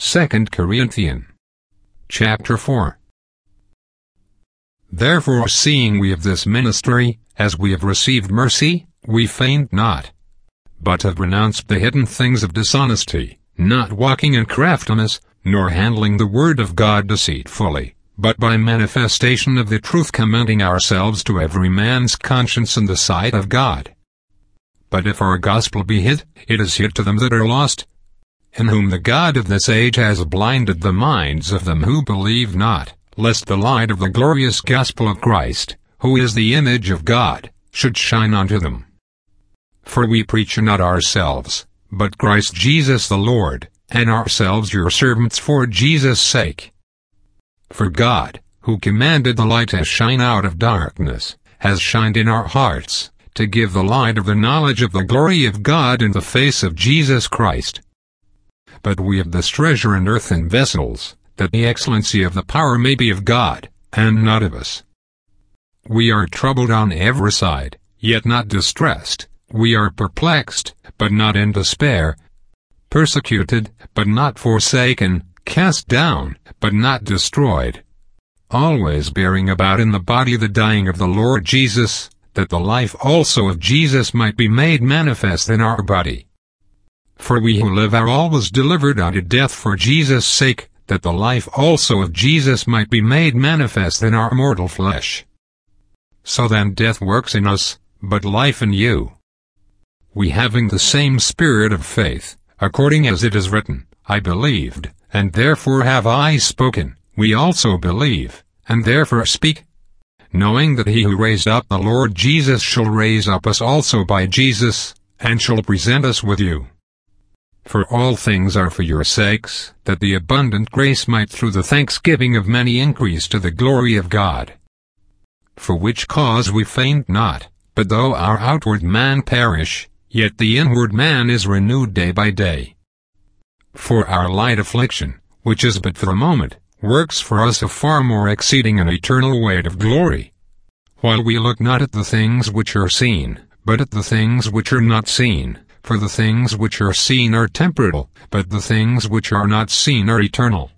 2 Corinthians chapter 4. Therefore, seeing we have this ministry, as we have received mercy, we faint not, but have renounced the hidden things of dishonesty, not walking in craftiness, nor handling the word of God deceitfully, but by manifestation of the truth commending ourselves to every man's conscience in the sight of God. But if our gospel be hid, it is hid to them that are lost, in whom the God of this age has blinded the minds of them who believe not, lest the light of the glorious gospel of Christ, who is the image of God, should shine unto them. For we preach not ourselves, but Christ Jesus the Lord, and ourselves your servants for Jesus' sake. For God, who commanded the light to shine out of darkness, has shined in our hearts, to give the light of the knowledge of the glory of God in the face of Jesus Christ. But we have this treasure in earthen vessels, that the excellency of the power may be of God, and not of us. We are troubled on every side, yet not distressed. We are perplexed, but not in despair. Persecuted, but not forsaken. Cast down, but not destroyed. Always bearing about in the body the dying of the Lord Jesus, that the life also of Jesus might be made manifest in our body. For we who live are always delivered unto death for Jesus' sake, that the life also of Jesus might be made manifest in our mortal flesh. So then death works in us, but life in you. We having the same spirit of faith, according as it is written, I believed, and therefore have I spoken, we also believe, and therefore speak, knowing that he who raised up the Lord Jesus shall raise up us also by Jesus, and shall present us with you. For all things are for your sakes, that the abundant grace might through the thanksgiving of many increase to the glory of God. For which cause we faint not, but though our outward man perish, yet the inward man is renewed day by day. For our light affliction, which is but for a moment, works for us a far more exceeding and eternal weight of glory. While we look not at the things which are seen, but at the things which are not seen. For the things which are seen are temporal, but the things which are not seen are eternal.